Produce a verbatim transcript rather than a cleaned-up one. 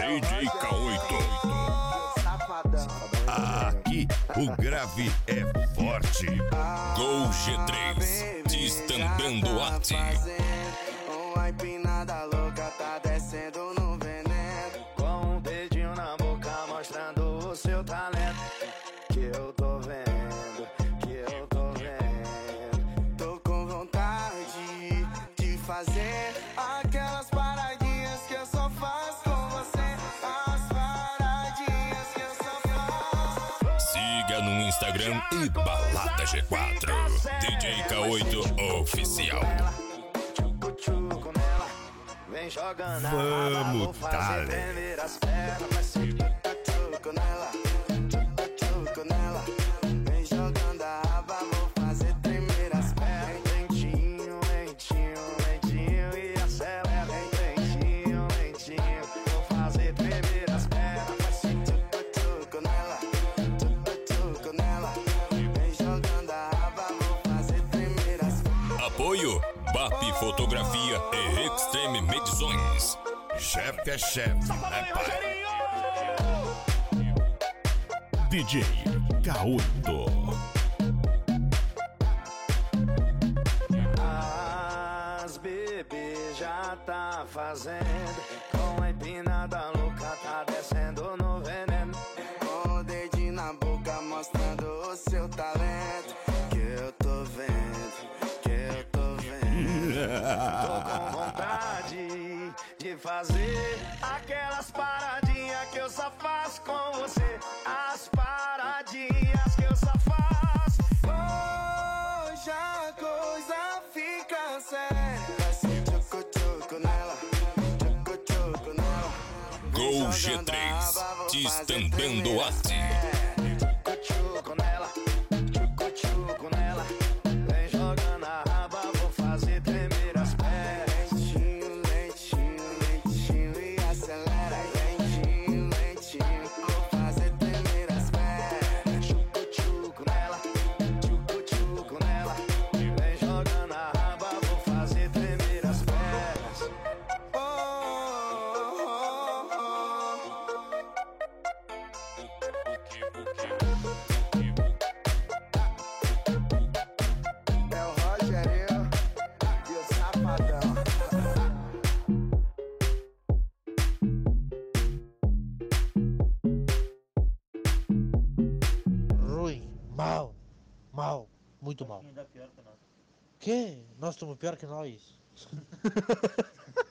D J K oito. Aqui o grave é forte. Gol G três, destambando arte. Uma empinada louca tá descendo no veneno, com um dedinho na boca mostrando o seu talento. Que eu tô vendo, que eu tô vendo. Tô com vontade de fazer aquelas paradinhas que eu só faço com você. As paradinhas que eu só faço. Siga no Instagram e Balada G quatro, D J K oito Oficial. Vem jogando, vamos, Thales. As pernas, vai ser tchucu nela, tchucu nela. Vem jogando a raba, vou fazer tremer as pernas. Lentinho, lentinho, lentinho e acelera. Lentinho, lentinho, vou fazer tremer as pernas. Vai ser tchucu nela, tchucu nela. Vem jogando a raba, vou fazer tremer as pernas. Apoio B A P Fotografia e Extreme Medições. Chefe é chefe, é pai. D J K oito. As bebês já tá fazendo, com a empinada louca tá descendo no veneno, com o dedinho na boca mostrando o seu talento. Que eu tô vendo, que eu tô vendo. Tô com vontade de fazer aquelas paradinhas que eu só faço com você. As paradinhas que eu só faço. Hoje a coisa fica séria. Vai ser tchucu-tchucu nela, tchucu-tchucu nela. Gol G três, destambando arte. Tchucu-tchucu nela, tchucu-tchucu nela. Vem jogando a raba, vou fazer tremer as pernas. Lentinho, lentinho, lentinho e acelera. Lentinho, lentinho, vou fazer tremer as pernas. Tchucu-tchucu nela, tchucu-tchucu nela. Vem jogando a raba, vou fazer tremer as pernas. Oh, oh, oh, oh. É o Rogerinho e o Safadão. Ruim, mal, mal, muito mal. Ainda pior que nós. Que? Nós estamos pior que nós.